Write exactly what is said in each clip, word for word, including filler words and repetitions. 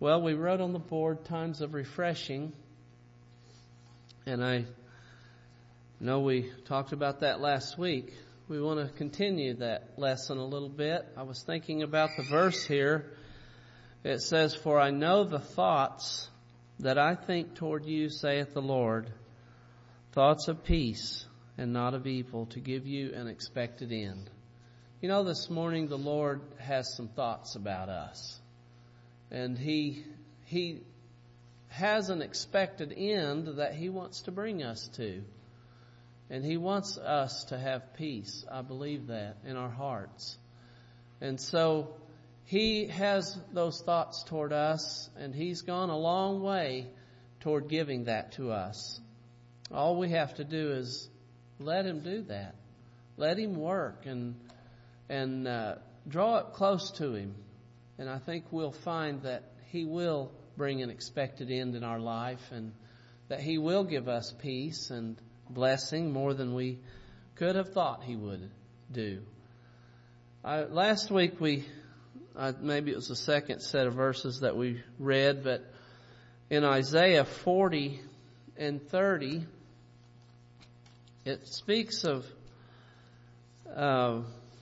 Well, we wrote on the board times of refreshing, and I know we talked about that last week. We want to continue that lesson a little bit. I was thinking about the verse here. It says, "For I know the thoughts that I think toward you, saith the Lord, thoughts of peace and not of evil, to give you an expected end." You know, this morning the Lord has some thoughts about us. And He He has an expected end that He wants to bring us to. And He wants us to have peace. I believe that in our hearts. And so He has those thoughts toward us, and He's gone a long way toward giving that to us. All we have to do is let Him do that. Let Him work and and uh, draw up close to Him. And I think we'll find that He will bring an expected end in our life, and that He will give us peace and blessing more than we could have thought He would do. I, last week we, uh, maybe it was the second set of verses that we read, but in Isaiah forty and thirty, it speaks of uh,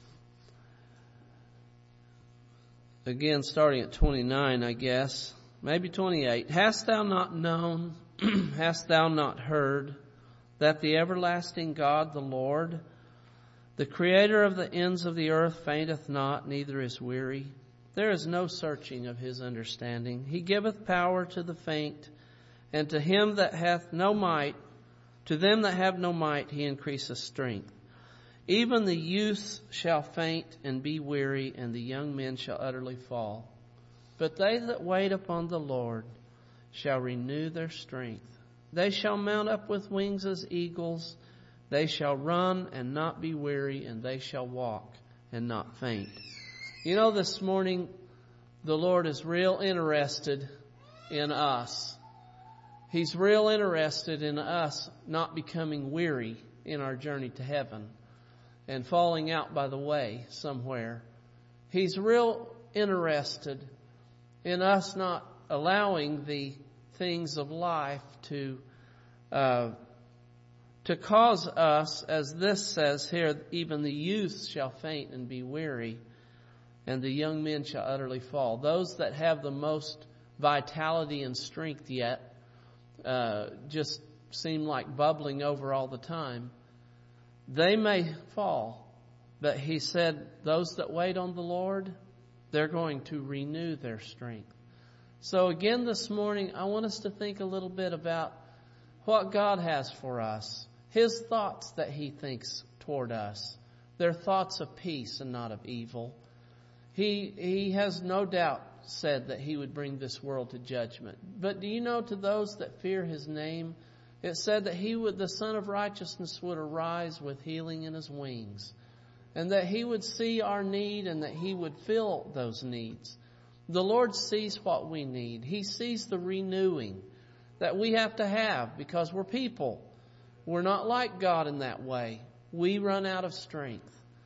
again, starting at twenty-nine, I guess, maybe twenty-eight. "Hast thou not known, hast thou not heard, that the everlasting God, the Lord, the Creator of the ends of the earth, fainteth not, neither is weary? There is no searching of His understanding. He giveth power to the faint, and to him that hath no might, to them that have no might, He increaseth strength. Even the youths shall faint and be weary, and the young men shall utterly fall. But they that wait upon the Lord shall renew their strength. They shall mount up with wings as eagles. They shall run and not be weary, and they shall walk and not faint." You know, this morning the Lord is real interested in us. He's real interested in us not becoming weary in our journey to heaven and falling out by the way somewhere. He's real interested in us not allowing the things of life to uh, to cause us, as this says here, even the youth shall faint and be weary, and the young men shall utterly fall. Those that have the most vitality and strength yet uh, just seem like bubbling over all the time. They may fall, but He said those that wait on the Lord, they're going to renew their strength. So again this morning, I want us to think a little bit about what God has for us. His thoughts that He thinks toward us. They're thoughts of peace and not of evil. He, he has no doubt said that He would bring this world to judgment. But do you know, to those that fear His name, it said that He would, the Son of Righteousness would arise with healing in His wings, and that He would see our need and that He would fill those needs. The Lord sees what we need. He sees the renewing that we have to have because we're people. We're not like God in that way. We run out of strength.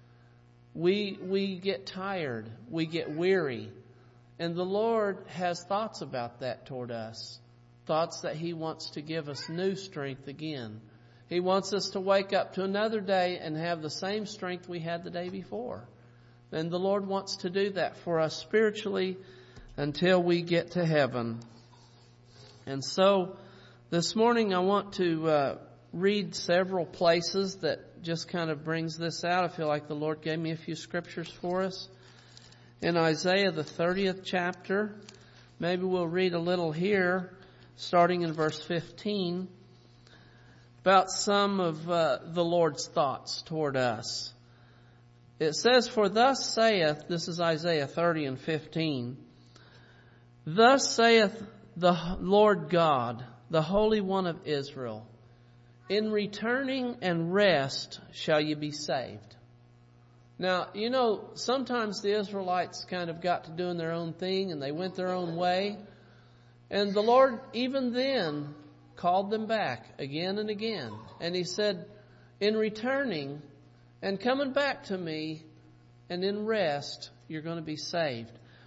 We, we get tired. We get weary. And the Lord has thoughts about that toward us. Thoughts that He wants to give us new strength again. He wants us to wake up to another day and have the same strength we had the day before. And the Lord wants to do that for us spiritually until we get to heaven. And so this morning I want to uh, read several places that just kind of brings this out. I feel like the Lord gave me a few scriptures for us. In Isaiah, the thirtieth chapter, maybe we'll read a little here, starting in verse fifteen, about some of uh, the Lord's thoughts toward us. It says, "For thus saith," this is Isaiah thirty and fifteen, "Thus saith the Lord God, the Holy One of Israel, in returning and rest shall you be saved." Now, you know, sometimes the Israelites kind of got to doing their own thing and they went their own way. And the Lord, even then, called them back again and again. And He said, in returning and coming back to me and in rest, you're going to be saved.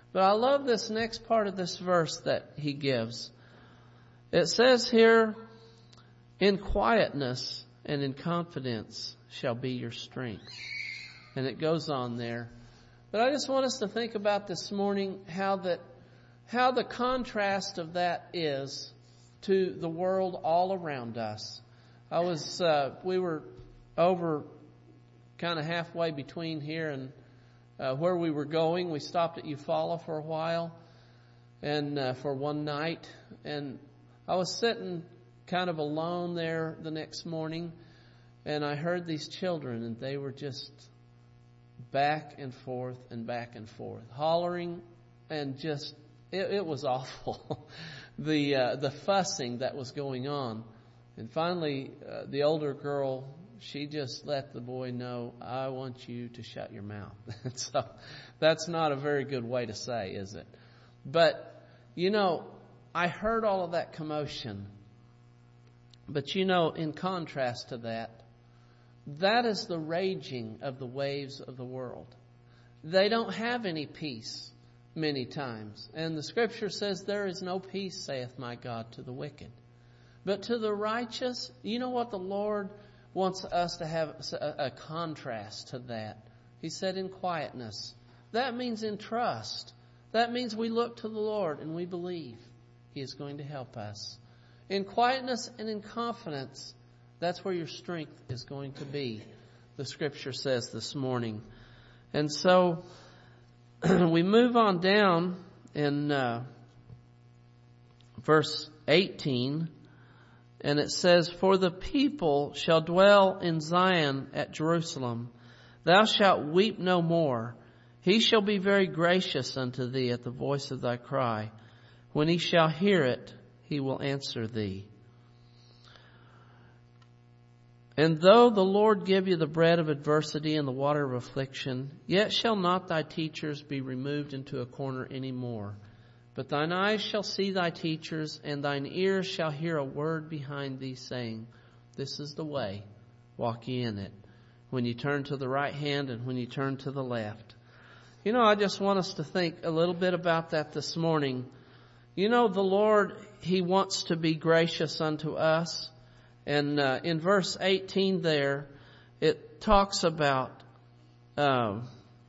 But I love this next part of this verse that he gives. It says here, in quietness and in confidence shall be your strength. And it goes on there. But I just want us to think about this morning how that, how the contrast of that is to the world all around us. I was, uh, we were over kind of halfway between here and uh, where we were going. We stopped at Eufaula for a while and uh, for one night. And I was sitting kind of alone there the next morning, and I heard these children, and they were just back and forth and back and forth, hollering, and just, it, it was awful. the uh, the fussing that was going on. And finally, uh, the older girl, she just let the boy know, I want you to shut your mouth. So that's not a very good way to say, is it? But, you know, I heard all of that commotion. But, you know, in contrast to that, that is the raging of the waves of the world. They don't have any peace many times. And the scripture says, there is no peace, saith my God, to the wicked. But to the righteous, you know what the Lord wants us to have a, a contrast to that. He said in quietness. That means in trust. That means we look to the Lord and we believe He is going to help us. In quietness and in confidence, that's where your strength is going to be, the scripture says this morning. And so we move on down in uh, verse eighteen. And it says, for the people shall dwell in Zion at Jerusalem. Thou shalt weep no more. He shall be very gracious unto thee at the voice of thy cry. When he shall hear it, he will answer thee. And though the Lord give you the bread of adversity and the water of affliction, yet shall not thy teachers be removed into a corner any more. But thine eyes shall see thy teachers, and thine ears shall hear a word behind thee, saying, this is the way, walk ye in it. When you turn to the right hand and when you turn to the left. You know, I just want us to think a little bit about that this morning. You know, the Lord, He wants to be gracious unto us. And uh, in verse eighteen there, it talks about... Um,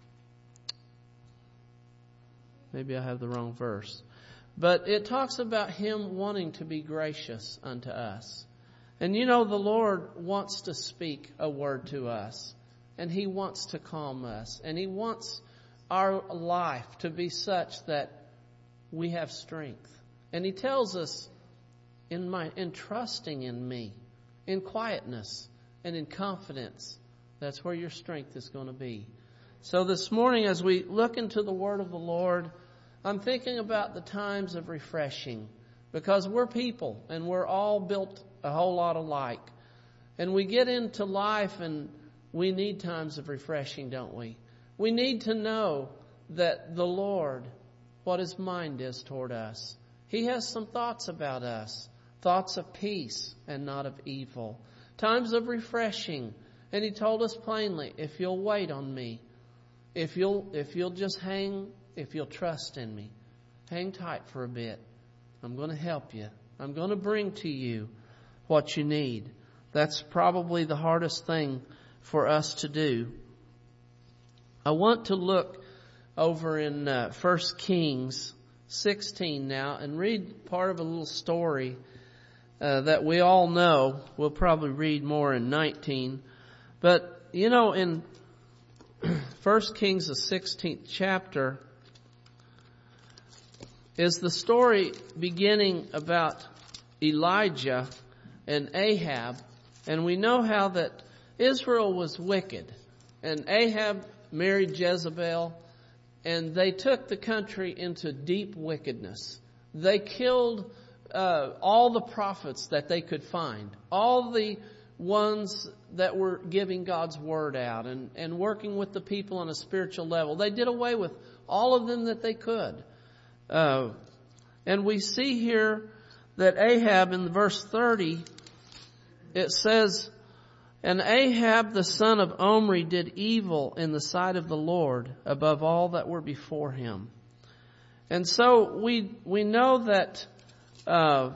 Maybe I have the wrong verse. But it talks about Him wanting to be gracious unto us. And you know, the Lord wants to speak a word to us. And He wants to calm us. And He wants our life to be such that we have strength. And He tells us, in my, in trusting in me, in quietness and in confidence, that's where your strength is going to be. So this morning, as we look into the Word of the Lord, I'm thinking about the times of refreshing, because we're people and we're all built a whole lot alike. And we get into life and we need times of refreshing, don't we? We need to know that the Lord, what His mind is toward us. He has some thoughts about us, thoughts of peace and not of evil. Times of refreshing. And He told us plainly, if you'll wait on me, If you'll if you'll just hang, if you'll trust in me, hang tight for a bit. I'm going to help you. I'm going to bring to you what you need. That's probably the hardest thing for us to do. I want to look over in uh, First Kings sixteen now and read part of a little story uh, that we all know. We'll probably read more in nineteen. But, you know, in First Kings, the sixteenth chapter, is the story beginning about Elijah and Ahab. And we know how that Israel was wicked. And Ahab married Jezebel. And they took the country into deep wickedness. They killed uh, all the prophets that they could find. All the ones that were giving God's word out and, and working with the people on a spiritual level. They did away with all of them that they could. Uh, and we see here that Ahab in verse thirty, it says, and Ahab the son of Omri did evil in the sight of the Lord above all that were before him. And so we we know that uh,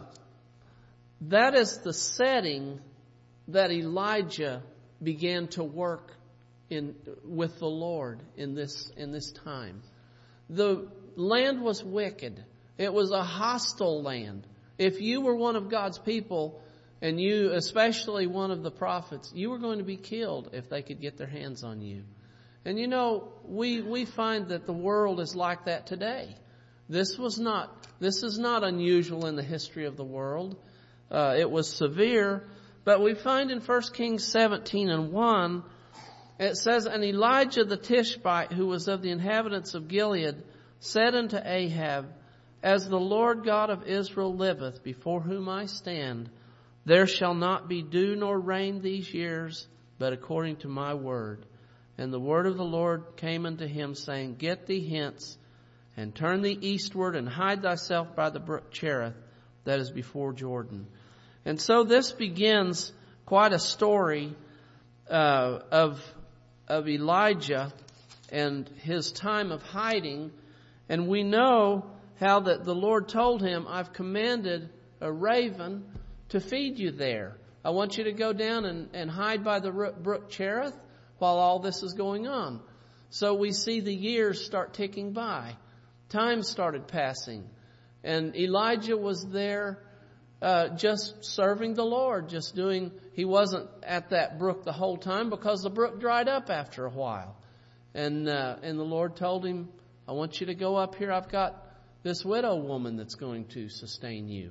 that is the setting that Elijah began to work in with the Lord in this in this time. The land was wicked. It was a hostile land. If you were one of God's people, and you, especially one of the prophets, you were going to be killed if they could get their hands on you. And you know, we we find that the world is like that today. This was not this is not unusual in the history of the world. Uh, it was severe, but we find in First Kings seventeen and one, it says, "And Elijah the Tishbite, who was of the inhabitants of Gilead, said unto Ahab, As the Lord God of Israel liveth, before whom I stand, there shall not be dew nor rain these years, but according to my word. And the word of the Lord came unto him, saying, Get thee hence, and turn thee eastward, and hide thyself by the brook Cherith, that is before Jordan." And so this begins quite a story uh, of of Elijah and his time of hiding. And we know how that the Lord told him, "I've commanded a raven to feed you there. I want you to go down and, and hide by the brook Cherith while all this is going on." So we see the years start ticking by. Time started passing. And Elijah was there uh, just serving the Lord, just doing, he wasn't at that brook the whole time because the brook dried up after a while. And, uh, and the Lord told him, "I want you to go up here. I've got this widow woman that's going to sustain you."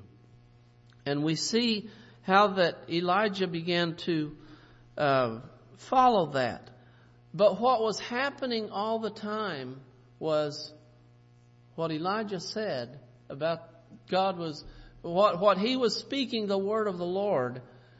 And we see how that Elijah began to uh, follow that. But what was happening all the time was what Elijah said about God was, what, what he was speaking the word of the Lord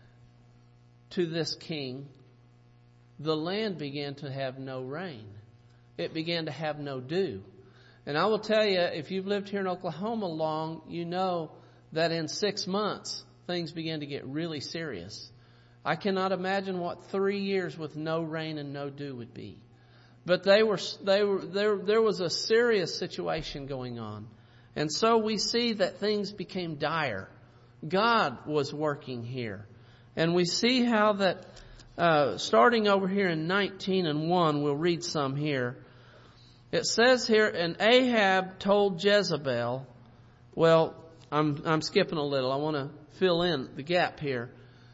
to this king. The land began to have no rain. It began to have no dew. And I will tell you, if you've lived here in Oklahoma long, you know that in six months, things began to get really serious. I cannot imagine what three years with no rain and no dew would be. But they were, they were, there, there was a serious situation going on. And so we see that things became dire. God was working here. And we see how that, uh, starting over here in nineteen and one, we'll read some here. It says here, "And Ahab told Jezebel," well, I'm, I'm skipping a little. I want to fill in the gap here.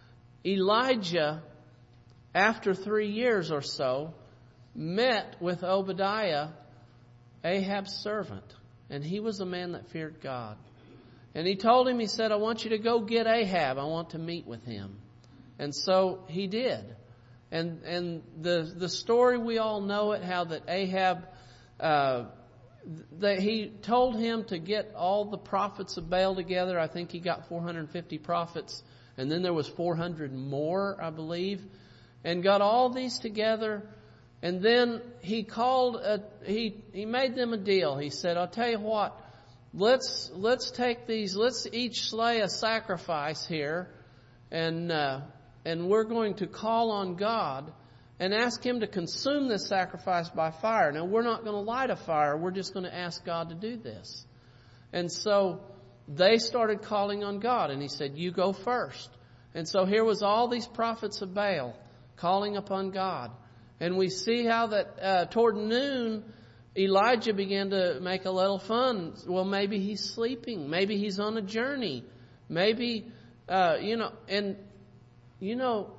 Elijah, after three years or so, met with Obadiah, Ahab's servant. And he was a man that feared God. And he told him, he said, "I want you to go get Ahab. I want to meet with him." And so he did. And and the the story, we all know it, how that Ahab, uh, that he told him to get all the prophets of Baal together. I think he got four hundred fifty prophets. And then there was four hundred more, I believe. And got all these together. And then he called, a, he, he made them a deal. He said, "I'll tell you what, let's, let's take these, let's each slay a sacrifice here. And, uh, and we're going to call on God and ask Him to consume this sacrifice by fire. Now, we're not going to light a fire. We're just going to ask God to do this." And so they started calling on God. And He said, "You go first." And so here was all these prophets of Baal calling upon God. And we see how that uh, toward noon, Elijah began to make a little fun. Well, maybe he's sleeping. Maybe he's on a journey. Maybe, uh, you know, and, you know,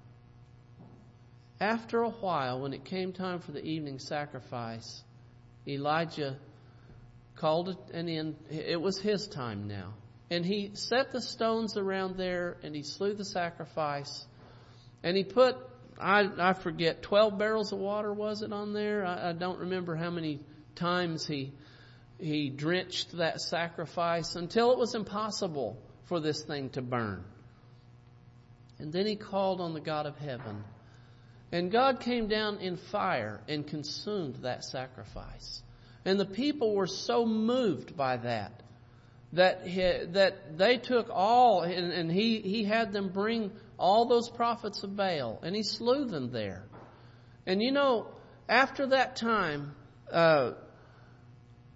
after a while, when it came time for the evening sacrifice, Elijah called it an end. It was his time now. And he set the stones around there, and he slew the sacrifice. And he put, I, I forget, twelve barrels of water, was it on there? I, I don't remember how many times he he drenched that sacrifice until it was impossible for this thing to burn. And then he called on the God of heaven. And God came down in fire and consumed that sacrifice. And the people were so moved by that, that he, that they took all, and, and he, he had them bring all those prophets of Baal, and he slew them there. And you know, after that time, uh,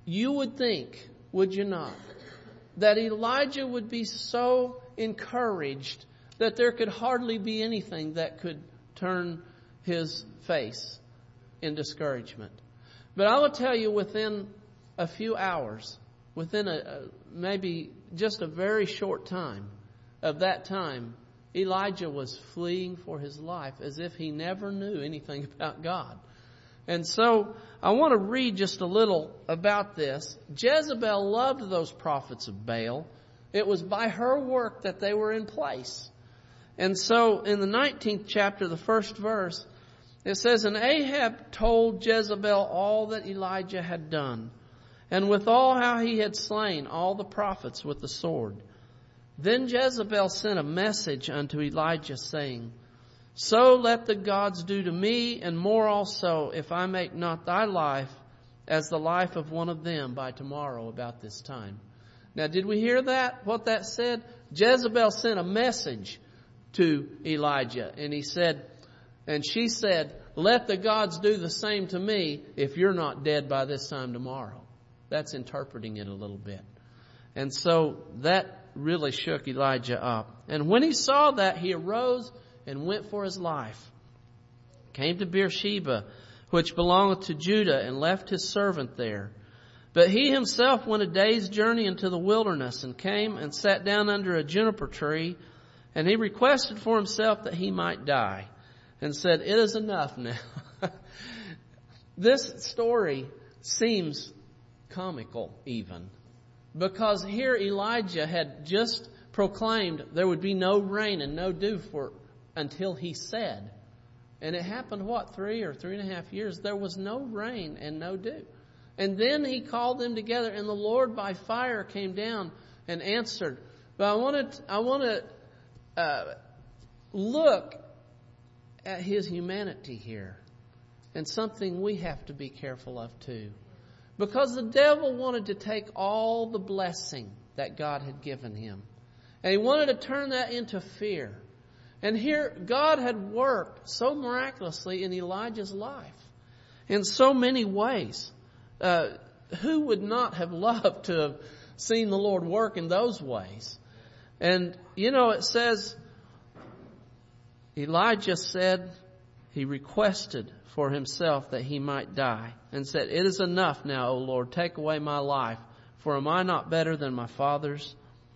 you would think, would you not, that Elijah would be so encouraged that there could hardly be anything that could turn his face in discouragement. But I will tell you, within a few hours, within a, a maybe just a very short time of that time, Elijah was fleeing for his life as if he never knew anything about God. And so I want to read just a little about this. Jezebel loved those prophets of Baal. It was by her work that they were in place. And so in the nineteenth chapter, the first verse, it says, "And Ahab told Jezebel all that Elijah had done, and withal how he had slain all the prophets with the sword. Then Jezebel sent a message unto Elijah, saying, So let the gods do to me, and more also, if I make not thy life as the life of one of them by tomorrow about this time." Now, did we hear that? What that said? Jezebel sent a message to Elijah, and he said, and she said, "Let the gods do the same to me if you're not dead by this time tomorrow." That's interpreting it a little bit. And so that really shook Elijah up. And when he saw that, he arose and went for his life. Came to Beersheba, which belongeth to Judah, and left his servant there. But he himself went a day's journey into the wilderness, and came and sat down under a juniper tree, and he requested for himself that he might die, and said, "It is enough now." This story seems comical even, because here Elijah had just proclaimed there would be no rain and no dew for until he said. And it happened, what, three or three and a half years? There was no rain and no dew. And then he called them together, and the Lord by fire came down and answered. But I want to, I want to uh, look at his humanity here, and something we have to be careful of too. Because the devil wanted to take all the blessing that God had given him, and he wanted to turn that into fear. And here, God had worked so miraculously in Elijah's life in so many ways. Uh, who would not have loved to have seen the Lord work in those ways? And, you know, it says, Elijah said, he requested for himself that he might die, and said, "It is enough now, O Lord, take away my life, for am I not better than my fathers?"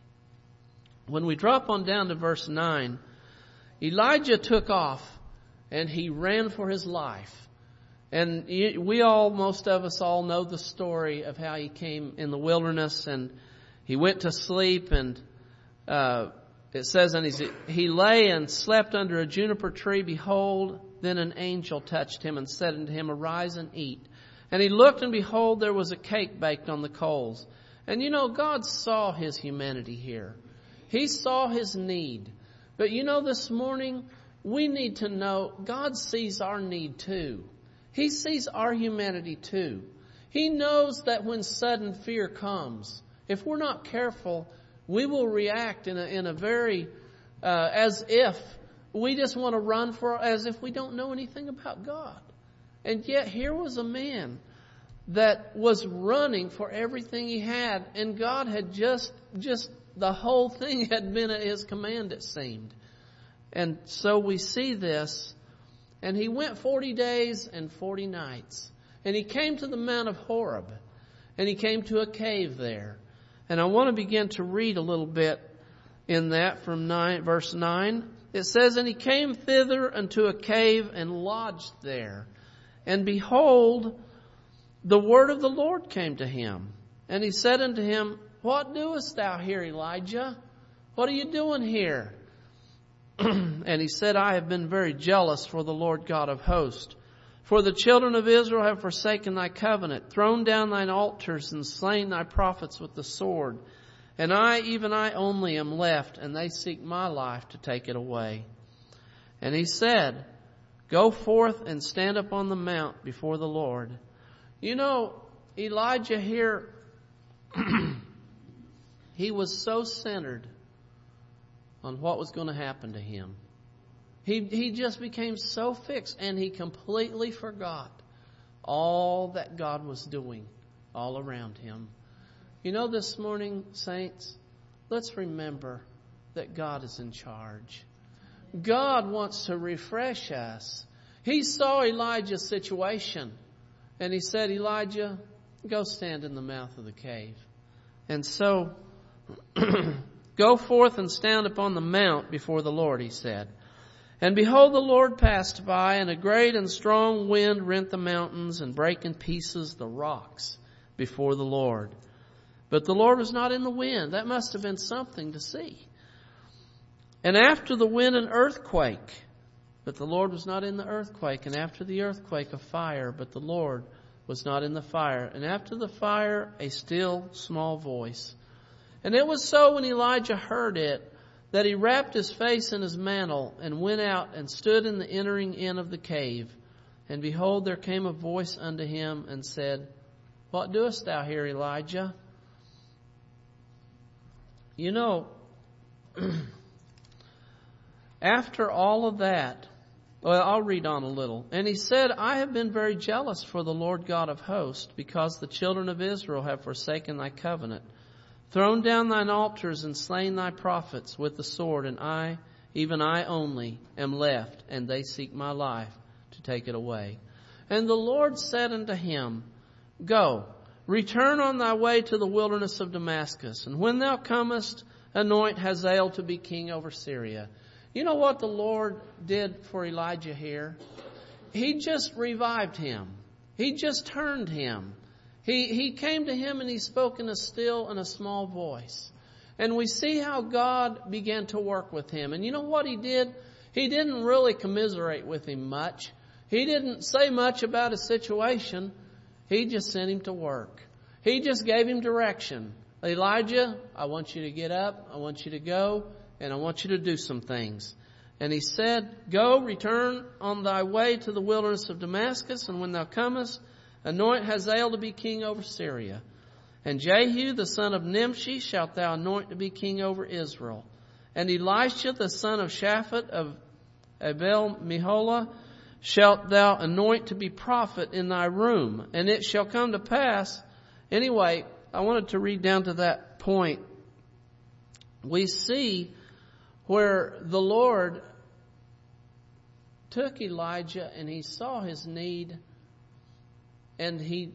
When we drop on down to verse nine, Elijah took off and he ran for his life. And we all, most of us all know the story of how he came in the wilderness, and he went to sleep, and uh, it says, and he lay and slept under a juniper tree. Behold, then an angel touched him and said unto him, "Arise and eat." And he looked, and behold, there was a cake baked on the coals. And you know, God saw his humanity here. He saw his need. But you know, this morning, we need to know God sees our need too. He sees our humanity too. He knows that when sudden fear comes, if we're not careful, we will react in a, in a very, uh, as if we just want to run for, as if we don't know anything about God. And yet here was a man that was running for everything he had, and God had just, just the whole thing had been at his command, it seemed. And so we see this. And he went forty days and forty nights. And he came to the Mount of Horeb. And he came to a cave there. And I want to begin to read a little bit in that from nine, verse nine. It says, "And he came thither unto a cave and lodged there. And behold, the word of the Lord came to him. And he said unto him, What doest thou here, Elijah? What are you doing here? And he said, I have been very jealous for the Lord God of hosts. For the children of Israel have forsaken thy covenant, thrown down thine altars, and slain thy prophets with the sword. And I, even I only, am left, and they seek my life to take it away. And he said, Go forth and stand up on the mount before the Lord. You know, Elijah here, he was so centered on what was going to happen to him. He he just became so fixed, and he completely forgot all that God was doing all around him. You know, this morning, saints, let's remember that God is in charge. God wants to refresh us. He saw Elijah's situation, and he said, Elijah, go stand in the mouth of the cave. And so, go forth and stand upon the mount before the Lord, he said. And behold, the Lord passed by, and a great and strong wind rent the mountains and brake in pieces the rocks before the Lord. But the Lord was not in the wind. That must have been something to see. And after the wind, an earthquake. But the Lord was not in the earthquake. And after the earthquake, a fire. But the Lord was not in the fire. And after the fire, a still small voice. And it was so when Elijah heard it, that he wrapped his face in his mantle and went out and stood in the entering in of the cave. And behold, there came a voice unto him and said, What doest thou here, Elijah? You know, after all of that, well, I'll read on a little. And he said, I have been very jealous for the Lord God of hosts, because the children of Israel have forsaken thy covenant, thrown down thine altars, and slain thy prophets with the sword. And I, even I only, am left, and they seek my life to take it away. And the Lord said unto him, Go, return on thy way to the wilderness of Damascus, and when thou comest, anoint Hazael to be king over Syria. You know what the Lord did for Elijah here? He just revived him. He just turned him. He, he came to him and he spoke in a still and a small voice. And we see how God began to work with him. And you know what he did? He didn't really commiserate with him much. He didn't say much about his situation. He just sent him to work. He just gave him direction. Elijah, I want you to get up. I want you to go. And I want you to do some things. And he said, Go, return on thy way to the wilderness of Damascus, and when thou comest, anoint Hazael to be king over Syria. And Jehu, the son of Nimshi, shalt thou anoint to be king over Israel. And Elisha, the son of Shaphat of Abel Meholah, shalt thou anoint to be prophet in thy room. And it shall come to pass. Anyway, I wanted to read down to that point. We see where the Lord took Elijah and he saw his need, and he,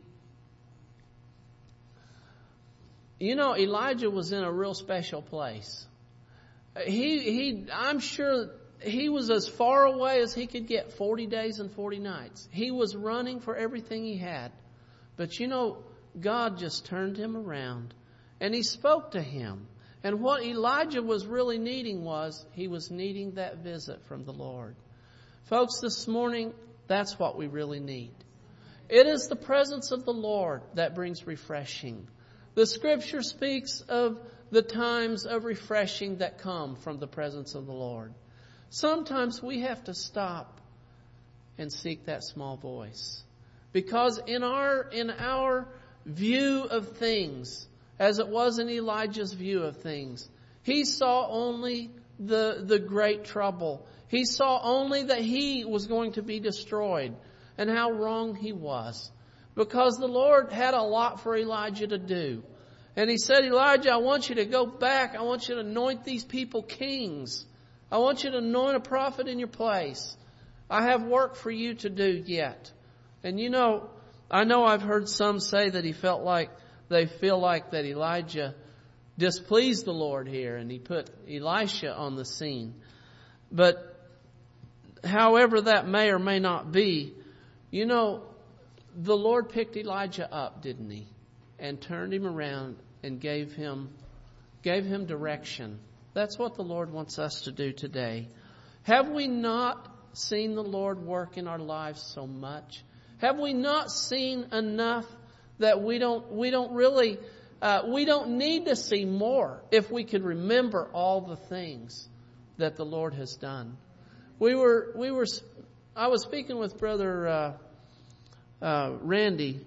you know, Elijah was in a real special place. He, he, I'm sure he was as far away as he could get, forty days and forty nights. He was running for everything he had. But you know, God just turned him around and he spoke to him. And what Elijah was really needing was, he was needing that visit from the Lord. Folks, this morning, that's what we really need. It is the presence of the Lord that brings refreshing. The Scripture speaks of the times of refreshing that come from the presence of the Lord. Sometimes we have to stop and seek that small voice. Because in our, in our view of things, as it was in Elijah's view of things, he saw only the, the great trouble. He saw only that he was going to be destroyed, and how wrong he was. Because the Lord had a lot for Elijah to do. And he said, Elijah, I want you to go back. I want you to anoint these people kings. I want you to anoint a prophet in your place. I have work for you to do yet. And you know, I know I've heard some say that he felt like they feel like that Elijah displeased the Lord here and he put Elisha on the scene. But however that may or may not be, you know, the Lord picked Elijah up, didn't he? And turned him around and gave him, gave him direction. That's what the Lord wants us to do today. Have we not seen the Lord work in our lives so much? Have we not seen enough that we don't, we don't really, uh, we don't need to see more if we could remember all the things that the Lord has done. We were, we were, I was speaking with Brother, uh, uh, Randy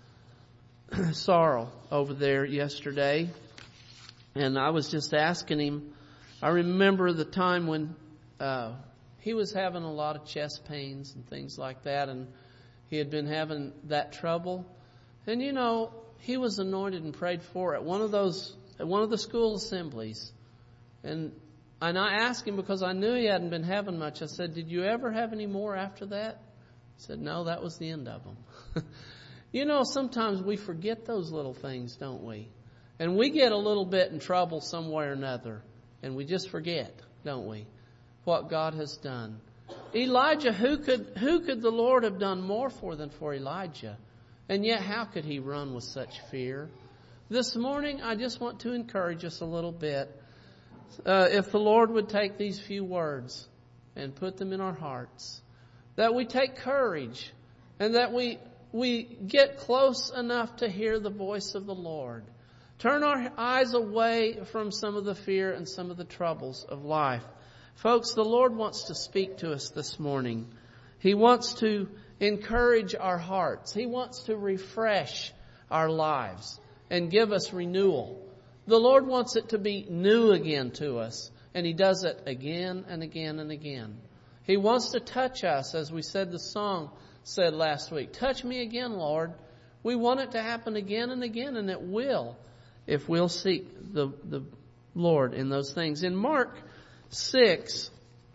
Sorrell over there yesterday, and I was just asking him, I remember the time when, uh, he was having a lot of chest pains and things like that, and he had been having that trouble. And you know, he was anointed and prayed for at one of those, at one of the school assemblies. And and I asked him because I knew he hadn't been having much. I said, did you ever have any more after that? He said, no, that was the end of them. You know, sometimes we forget those little things, don't we? And we get a little bit in trouble some way or another. And we just forget, don't we, what God has done. Elijah, who could who could the Lord have done more for than for Elijah? And yet, how could he run with such fear? This morning, I just want to encourage us a little bit. Uh, if the Lord would take these few words and put them in our hearts, that we take courage and that we we get close enough to hear the voice of the Lord. Turn our eyes away from some of the fear and some of the troubles of life. Folks, the Lord wants to speak to us this morning. He wants to encourage our hearts. He wants to refresh our lives and give us renewal. The Lord wants it to be new again to us, and He does it again and again and again. He wants to touch us, as we said the song said last week. Touch me again, Lord. We want it to happen again and again, and it will if we'll seek the, the Lord in those things. In Mark six,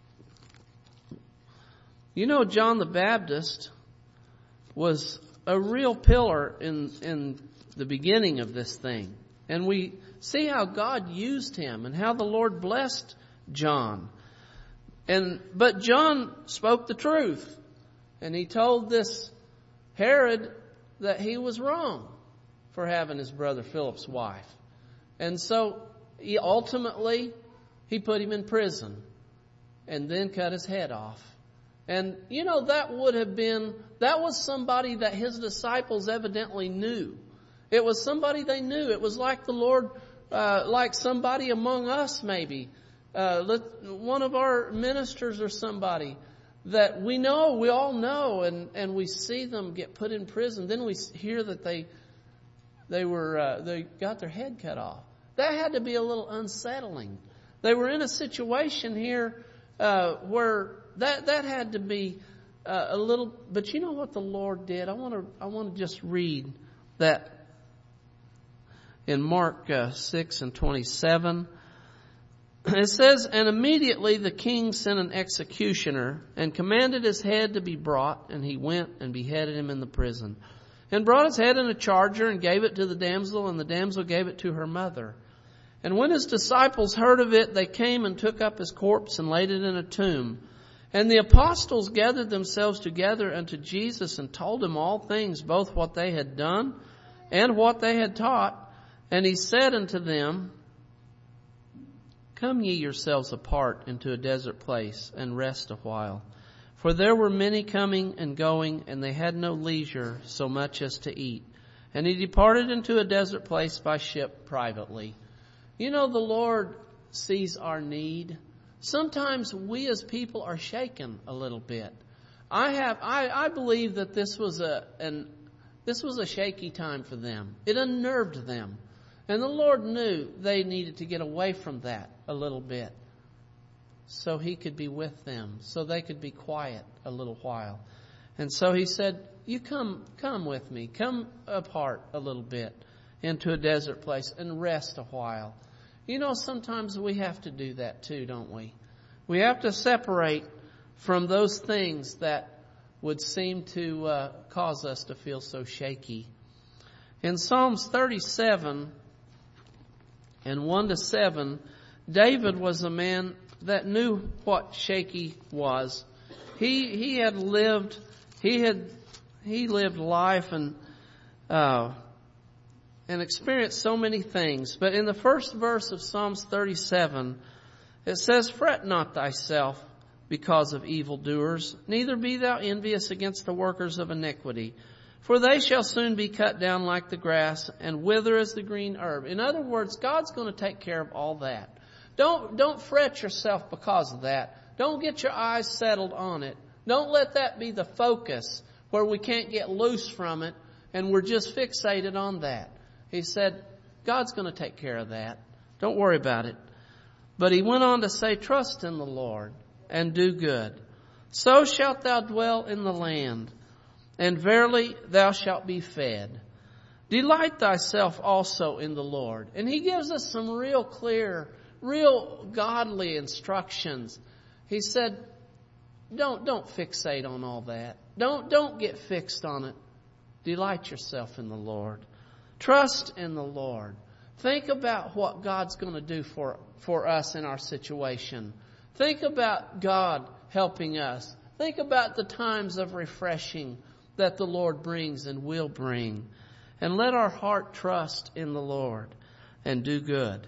you know, John the Baptist was a real pillar in, in the beginning of this thing. And we see how God used him and how the Lord blessed John. And but John spoke the truth. And he told this Herod that he was wrong for having his brother Philip's wife. And so he ultimately, he put him in prison and then cut his head off. And, you know, that would have been, that was somebody that his disciples evidently knew. It was somebody they knew. It was like the Lord, uh, like somebody among us maybe. Uh, let, one of our ministers or somebody that we know, we all know, and, and we see them get put in prison. Then we hear that they they were uh, they got their head cut off. That had to be a little unsettling. They were in a situation here uh, where that that had to be uh, a little. But you know what the Lord did? I want to I want to just read that in Mark uh, six and twenty-seven. It says, and immediately the king sent an executioner and commanded his head to be brought, and he went and beheaded him in the prison, and brought his head in a charger and gave it to the damsel, and the damsel gave it to her mother. And when his disciples heard of it, they came and took up his corpse and laid it in a tomb. And the apostles gathered themselves together unto Jesus and told him all things, both what they had done and what they had taught. And he said unto them, come ye yourselves apart into a desert place and rest a while. For there were many coming and going, and they had no leisure so much as to eat. And he departed into a desert place by ship privately. You know, the Lord sees our need. Sometimes we as people are shaken a little bit. I have, I, I believe that this was a, an, this was a shaky time for them. It unnerved them. And the Lord knew they needed to get away from that a little bit so He could be with them, so they could be quiet a little while. And so He said, you come, come with me, come apart a little bit into a desert place and rest a while. You know, sometimes we have to do that too, don't we? We have to separate from those things that would seem to uh, cause us to feel so shaky. In Psalms thirty-seven and one to seven, David was a man that knew what shaky was. He he had lived he had he lived life and uh, and experienced so many things. But in the first verse of Psalms thirty-seven, it says, "Fret not thyself because of evildoers, neither be thou envious against the workers of iniquity. For they shall soon be cut down like the grass and wither as the green herb." In other words, God's going to take care of all that. Don't, don't fret yourself because of that. Don't get your eyes settled on it. Don't let that be the focus where we can't get loose from it and we're just fixated on that. He said, God's going to take care of that. Don't worry about it. But he went on to say, trust in the Lord and do good. So shalt thou dwell in the land, and verily thou shalt be fed. Delight thyself also in the Lord. And He gives us some real clear, real godly instructions. He said, don't, don't fixate on all that. Don't, don't get fixed on it. Delight yourself in the Lord. Trust in the Lord. Think about what God's going to do for, for us in our situation. Think about God helping us. Think about the times of refreshing that the Lord brings and will bring. And let our heart trust in the Lord and do good.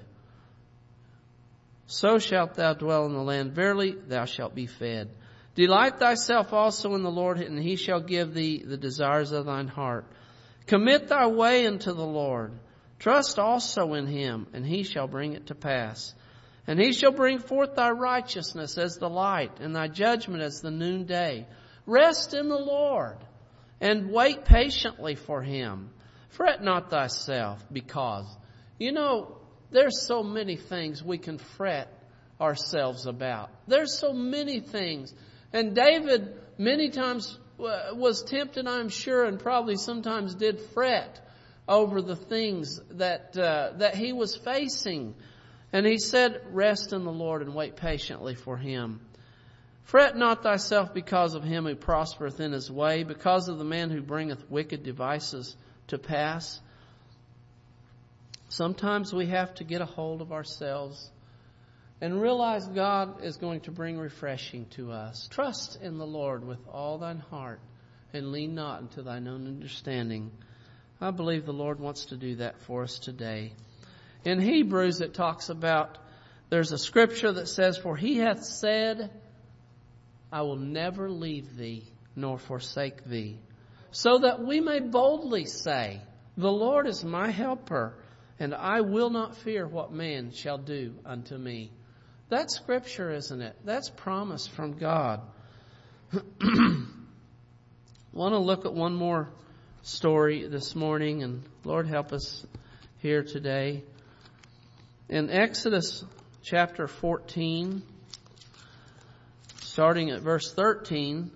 So shalt thou dwell in the land. Verily, thou shalt be fed. Delight thyself also in the Lord, and He shall give thee the desires of thine heart. Commit thy way unto the Lord. Trust also in Him, and He shall bring it to pass. And He shall bring forth thy righteousness as the light, and thy judgment as the noonday. Rest in the Lord, and wait patiently for Him. Fret not thyself, because, you know, there's so many things we can fret ourselves about. There's so many things. And David many times was tempted, I'm sure, and probably sometimes did fret over the things that uh, that he was facing. And he said, rest in the Lord and wait patiently for Him. Fret not thyself because of him who prospereth in his way, because of the man who bringeth wicked devices to pass. Sometimes we have to get a hold of ourselves and realize God is going to bring refreshing to us. Trust in the Lord with all thine heart and lean not unto thine own understanding. I believe the Lord wants to do that for us today. In Hebrews it talks about, there's a scripture that says, for He hath said, I will never leave thee nor forsake thee. So that we may boldly say, the Lord is my helper, and I will not fear what man shall do unto me. That's scripture, isn't it? That's promise from God. I want to look at one more story this morning, and Lord help us here today. In Exodus chapter fourteen, starting at verse thirteen,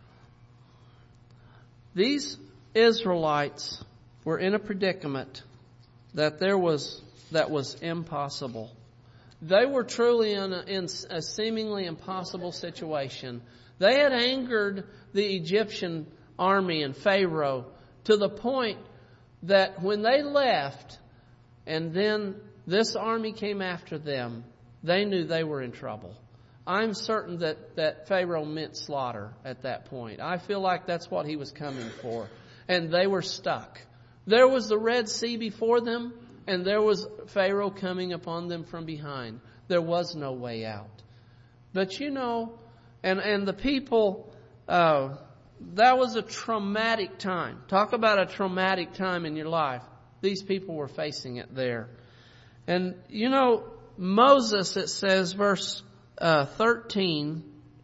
these Israelites were in a predicament that there was that was impossible. They were truly in a, in a seemingly impossible situation. They had angered the Egyptian army and Pharaoh to the point that when they left and then this army came after them, they knew they were in trouble. I'm certain that, that Pharaoh meant slaughter at that point. I feel like that's what he was coming for. And they were stuck. There was the Red Sea before them, and there was Pharaoh coming upon them from behind. There was no way out. But you know, and, and the people, uh, that was a traumatic time. Talk about a traumatic time in your life. These people were facing it there. And you know, Moses, it says, verse uh, thirteen,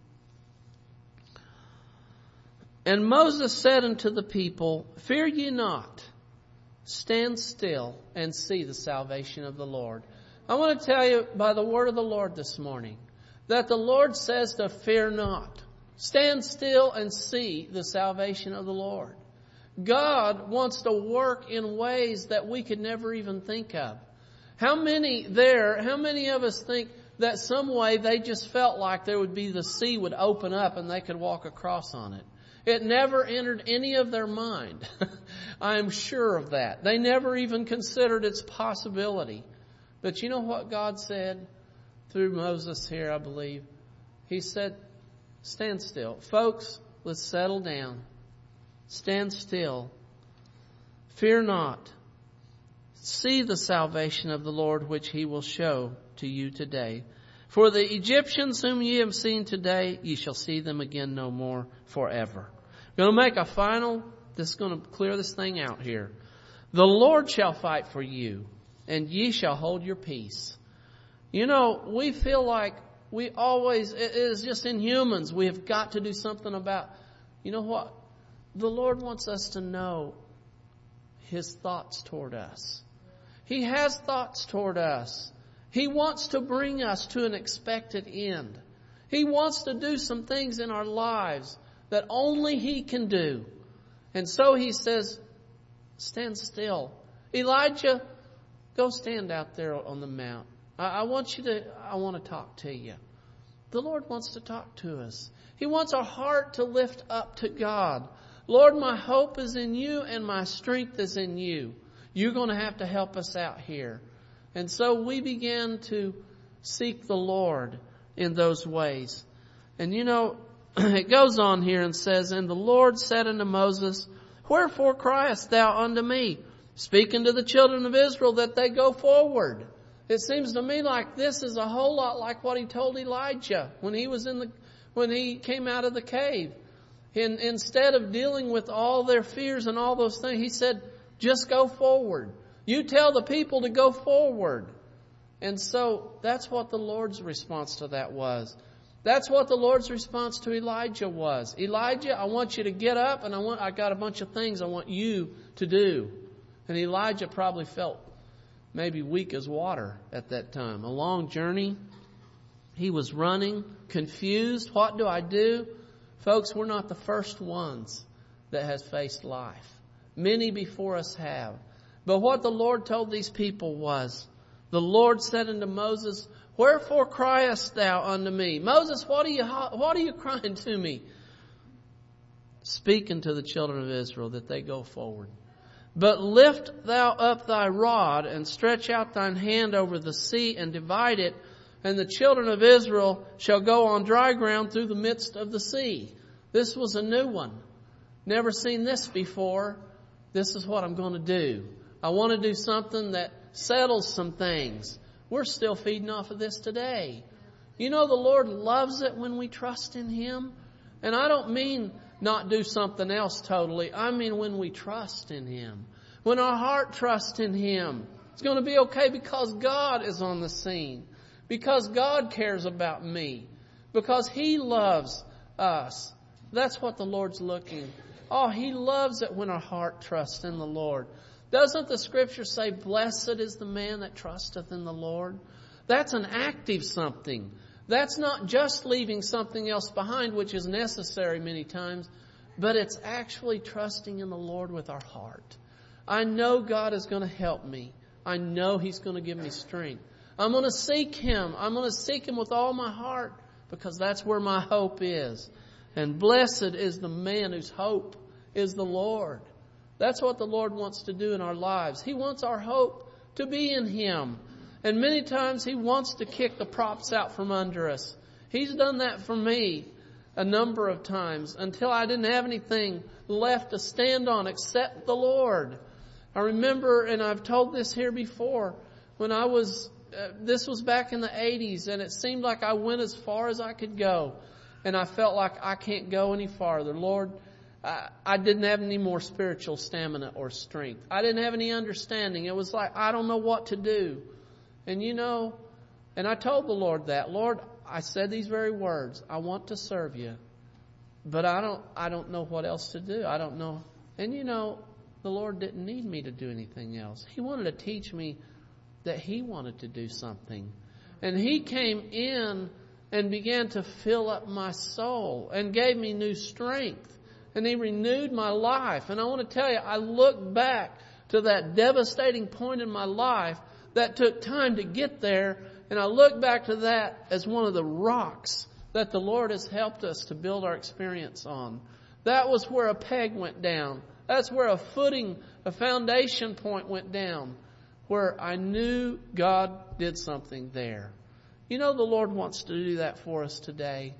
and Moses said unto the people, fear ye not. Stand still and see the salvation of the Lord. I want to tell you by the word of the Lord this morning that the Lord says to fear not. Stand still and see the salvation of the Lord. God wants to work in ways that we could never even think of. How many there, how many of us think that some way they just felt like there would be the sea would open up and they could walk across on it? It never entered any of their mind. I am sure of that. They never even considered its possibility. But you know what God said through Moses here, I believe? He said, stand still. Folks, let's settle down. Stand still. Fear not. See the salvation of the Lord which He will show to you today. For the Egyptians whom ye have seen today, ye shall see them again no more forever. I'm going to make a final, this is going to clear this thing out here. The Lord shall fight for you, and ye shall hold your peace. You know, we feel like we always, it is just in humans, we have got to do something about, you know what? The Lord wants us to know His thoughts toward us. He has thoughts toward us. He wants to bring us to an expected end. He wants to do some things in our lives that only He can do. And so He says, Stand still. Elijah, go stand out there on the mount. I, I want you to, I want to talk to you. The Lord wants to talk to us. He wants our heart to lift up to God. Lord, my hope is in you and my strength is in you. You're going to have to help us out here. And so we began to seek the Lord in those ways. And you know, it goes on here and says, and the Lord said unto Moses, wherefore criest thou unto me? Speaking to the children of Israel that they go forward. It seems to me like this is a whole lot like what he told Elijah when he was in the, when he came out of the cave. In, instead of dealing with all their fears and all those things, he said, just go forward. You tell the people to go forward. And so that's what the Lord's response to that was. That's what the Lord's response to Elijah was. Elijah, I want you to get up and I want, I got a bunch of things I want you to do. And Elijah probably felt maybe weak as water at that time. A long journey. He was running, confused. What do I do? Folks, we're not the first ones that has faced life. Many before us have. But what the Lord told these people was, the Lord said unto Moses, wherefore criest thou unto me? Moses, what are you, what are you crying to me? Speaking to the children of Israel that they go forward. But lift thou up thy rod and stretch out thine hand over the sea and divide it, and the children of Israel shall go on dry ground through the midst of the sea. This was a new one. Never seen this before. This is what I'm going to do. I want to do something that settles some things. We're still feeding off of this today. You know, the Lord loves it when we trust in Him. And I don't mean not do something else totally. I mean when we trust in Him. When our heart trusts in Him, it's going to be okay because God is on the scene. Because God cares about me. Because He loves us. That's what the Lord's looking. Oh, He loves it when our heart trusts in the Lord. Doesn't the Scripture say, blessed is the man that trusteth in the Lord? That's an active something. That's not just leaving something else behind, which is necessary many times, but it's actually trusting in the Lord with our heart. I know God is going to help me. I know He's going to give me strength. I'm going to seek Him. I'm going to seek Him with all my heart because that's where my hope is. And blessed is the man whose hope is the Lord. That's what the Lord wants to do in our lives. He wants our hope to be in Him. And many times He wants to kick the props out from under us. He's done that for me a number of times until I didn't have anything left to stand on except the Lord. I remember, and I've told this here before, when I was, uh, this was back in the eighties, and it seemed like I went as far as I could go. And I felt like I can't go any farther. Lord, I, I didn't have any more spiritual stamina or strength. I didn't have any understanding. It was like, I don't know what to do. And you know, and I told the Lord that, Lord, I said these very words, I want to serve you, but I don't, I don't know what else to do. I don't know. And you know, the Lord didn't need me to do anything else. He wanted to teach me that He wanted to do something. And He came in and began to fill up my soul and gave me new strength. And He renewed my life. And I want to tell you, I look back to that devastating point in my life that took time to get there. And I look back to that as one of the rocks that the Lord has helped us to build our experience on. That was where a peg went down. That's where a footing, a foundation point went down. Where I knew God did something there. You know, the Lord wants to do that for us today.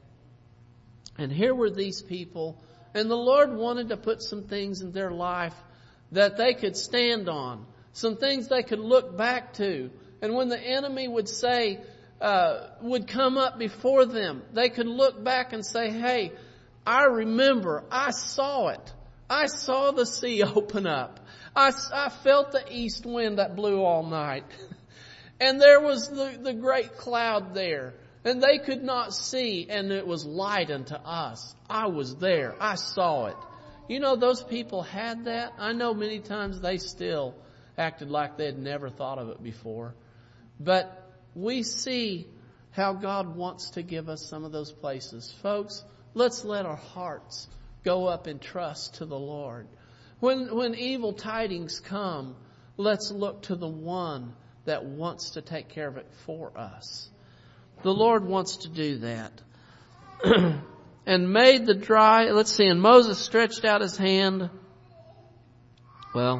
And here were these people. And the Lord wanted to put some things in their life that they could stand on. Some things they could look back to. And when the enemy would say, uh, would come up before them, they could look back and say, hey, I remember, I saw it. I saw the sea open up. I, I felt the east wind that blew all night. And there was the, the great cloud there. And they could not see, and it was light unto us. I was there. I saw it. You know, those people had that. I know many times they still acted like they had never thought of it before. But we see how God wants to give us some of those places. Folks, let's let our hearts go up in trust to the Lord. When, when evil tidings come, let's look to the one that wants to take care of it for us. The Lord wants to do that. And made the dry, let's see, and Moses stretched out his hand. Well,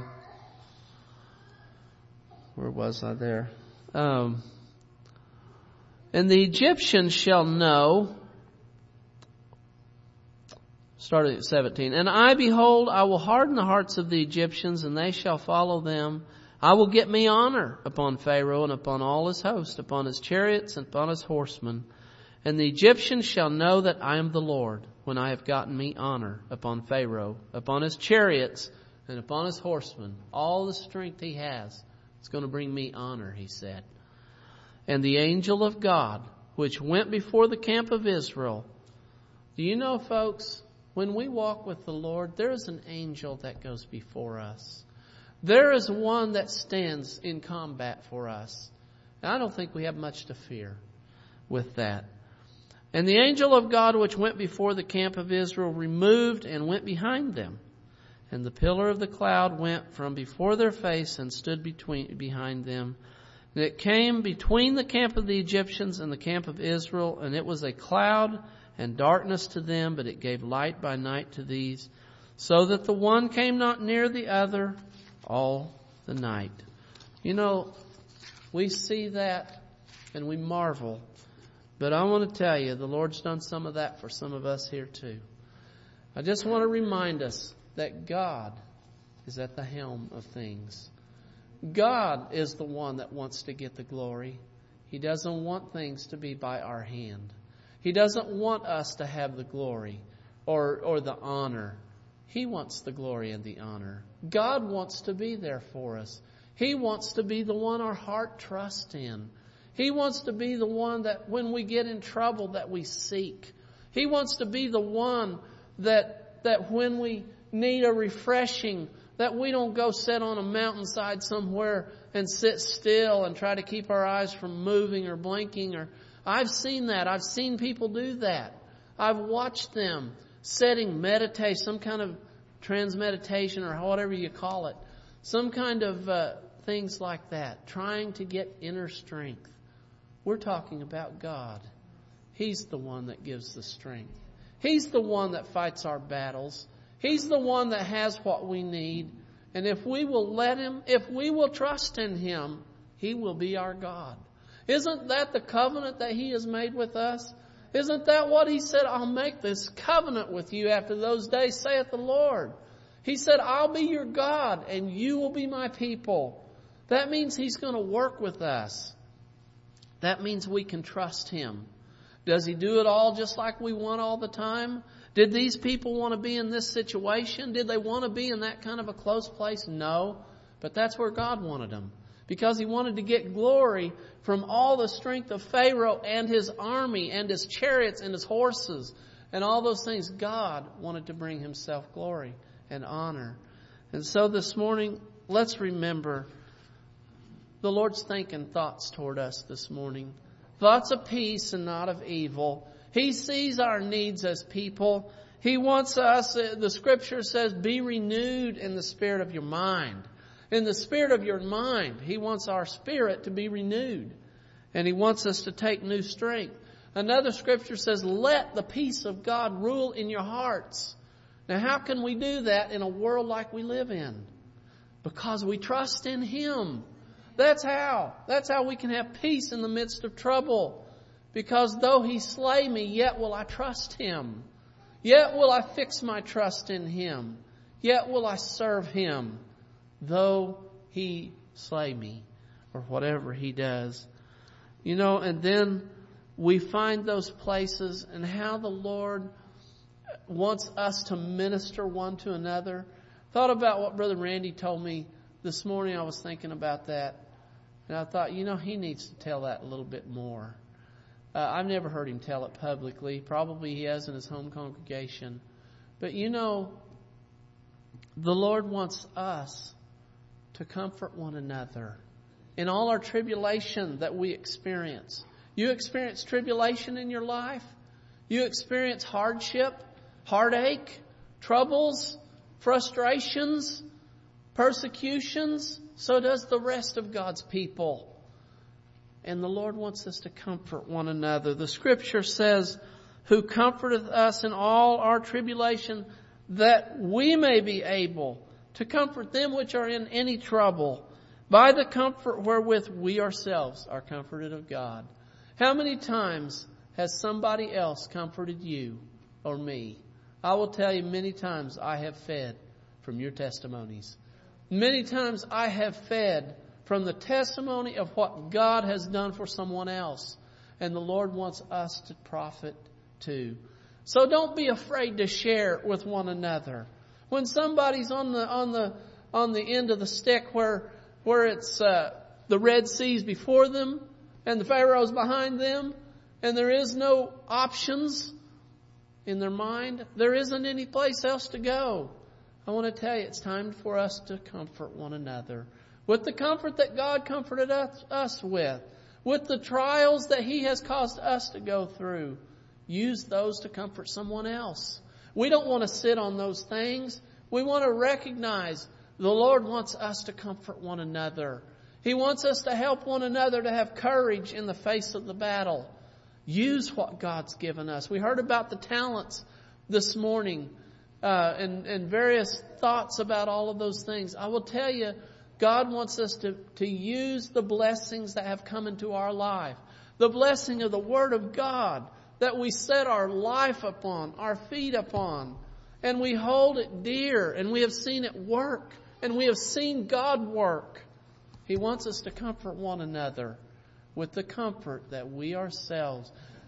where was I there? Um, and the Egyptians shall know, starting at seventeen, and I, behold, I will harden the hearts of the Egyptians, and they shall follow them. I will get me honor upon Pharaoh and upon all his host, upon his chariots and upon his horsemen. And the Egyptians shall know that I am the Lord, when I have gotten me honor upon Pharaoh, upon his chariots, and upon his horsemen. All the strength he has, it's going to bring me honor, he said. And the angel of God, which went before the camp of Israel. Do you know, folks, when we walk with the Lord, there is an angel that goes before us. There is one that stands in combat for us. And I don't think we have much to fear with that. And the angel of God which went before the camp of Israel removed and went behind them. And the pillar of the cloud went from before their face and stood between behind them. And it came between the camp of the Egyptians and the camp of Israel, and it was a cloud and darkness to them, but it gave light by night to these, so that the one came not near the other all the night. You know, we see that and we marvel. But I want to tell you, the Lord's done some of that for some of us here too. I just want to remind us that God is at the helm of things. God is the one that wants to get the glory. He doesn't want things to be by our hand. He doesn't want us to have the glory or, or the honor. He wants the glory and the honor. God wants to be there for us. He wants to be the one our heart trusts in. He wants to be the one that when we get in trouble that we seek. He wants to be the one that that when we need a refreshing, that we don't go sit on a mountainside somewhere and sit still and try to keep our eyes from moving or blinking. Or I've seen that. I've seen people do that. I've watched them setting meditation, some kind of transmeditation or whatever you call it. Some kind of uh, things like that. Trying to get inner strength. We're talking about God. He's the one that gives the strength. He's the one that fights our battles. He's the one that has what we need. And if we will let Him, if we will trust in Him, He will be our God. Isn't that the covenant that He has made with us? Isn't that what He said? I'll make this covenant with you after those days, saith the Lord. He said, I'll be your God and you will be my people. That means He's going to work with us. That means we can trust Him. Does He do it all just like we want all the time? Did these people want to be in this situation? Did they want to be in that kind of a close place? No. But that's where God wanted them. Because He wanted to get glory from all the strength of Pharaoh and his army and his chariots and his horses and all those things. God wanted to bring Himself glory and honor. And so this morning, let's remember the Lord's thinking thoughts toward us this morning. Thoughts of peace and not of evil. He sees our needs as people. He wants us, the Scripture says, be renewed in the spirit of your mind. In the spirit of your mind, He wants our spirit to be renewed. And He wants us to take new strength. Another Scripture says, let the peace of God rule in your hearts. Now, how can we do that in a world like we live in? Because we trust in Him. That's how. That's how we can have peace in the midst of trouble. Because though He slay me, yet will I trust Him. Yet will I fix my trust in Him. Yet will I serve Him, though He slay me, or whatever He does. You know, and then we find those places and how the Lord wants us to minister one to another. Thought about what Brother Randy told me this morning. I was thinking about that. And I thought, you know, he needs to tell that a little bit more. Uh, I've never heard him tell it publicly. Probably he has in his home congregation. But you know, the Lord wants us to comfort one another in all our tribulation that we experience. You experience tribulation in your life. You experience hardship, heartache, troubles, frustrations, persecutions, so does the rest of God's people. And the Lord wants us to comfort one another. The Scripture says, who comforteth us in all our tribulation, that we may be able to comfort them which are in any trouble, by the comfort wherewith we ourselves are comforted of God. How many times has somebody else comforted you or me? I will tell you, many times I have fed from your testimonies. Many times I have fed from the testimony of what God has done for someone else. And the Lord wants us to profit too. So don't be afraid to share with one another. When somebody's on the on the on the end of the stick where where it's uh, the Red Sea's before them and the Pharaoh's behind them, and there is no options in their mind, there isn't any place else to go. I want to tell you, it's time for us to comfort one another with the comfort that God comforted us, us with, with the trials that He has caused us to go through. Use those to comfort someone else. We don't want to sit on those things. We want to recognize the Lord wants us to comfort one another. He wants us to help one another to have courage in the face of the battle. Use what God's given us. We heard about the talents this morning uh, and, and various thoughts about all of those things. I will tell you, God wants us to, to use the blessings that have come into our life. The blessing of the Word of God that we set our life upon, our feet upon, and we hold it dear, and we have seen it work, and we have seen God work. He wants us to comfort one another with the comfort that we ourselves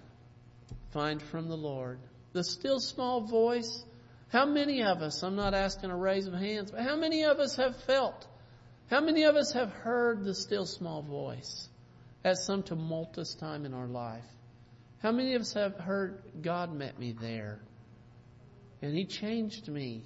find from the Lord. The still small voice. How many of us, I'm not asking a raise of hands, but how many of us have felt, how many of us have heard the still small voice at some tumultuous time in our life? How many of us have heard God met me there and He changed me?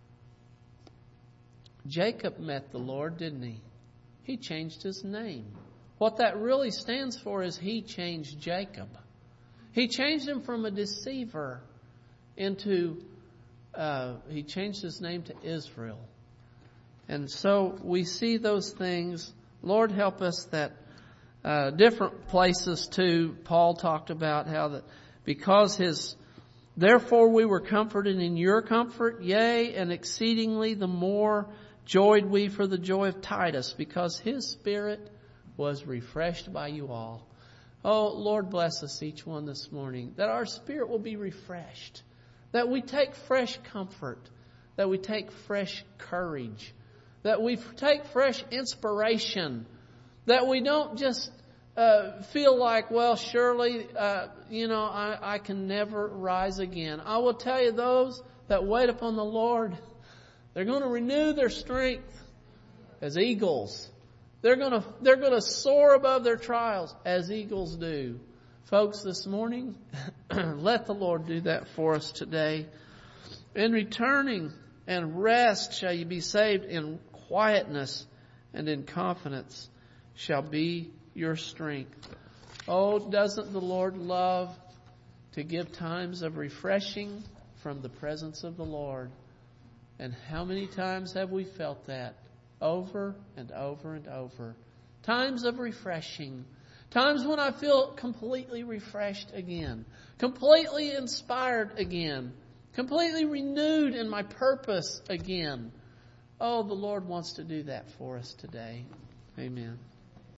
Jacob met the Lord, didn't he? He changed his name. What that really stands for is He changed Jacob. He changed him from a deceiver into, uh, He changed his name to Israel. And so we see those things. Lord, help us that uh, different places too. Paul talked about how that because His, therefore we were comforted in your comfort, yea, and exceedingly the more joyed we for the joy of Titus, because his spirit was refreshed by you all. Oh, Lord, bless us each one this morning, that our spirit will be refreshed, that we take fresh comfort, that we take fresh courage, that we take fresh inspiration, that we don't just uh, feel like, well, surely, uh, you know, I, I can never rise again. I will tell you, those that wait upon the Lord, they're going to renew their strength as eagles. They're going to, they're going to soar above their trials as eagles do. Folks, this morning, let the Lord do that for us today. In returning and rest shall you be saved, in quietness and in confidence shall be your strength. Oh, doesn't the Lord love to give times of refreshing from the presence of the Lord? And how many times have we felt that? Over and over and over. Times of refreshing. Times when I feel completely refreshed again. Completely inspired again. Completely renewed in my purpose again. Oh, the Lord wants to do that for us today. Amen.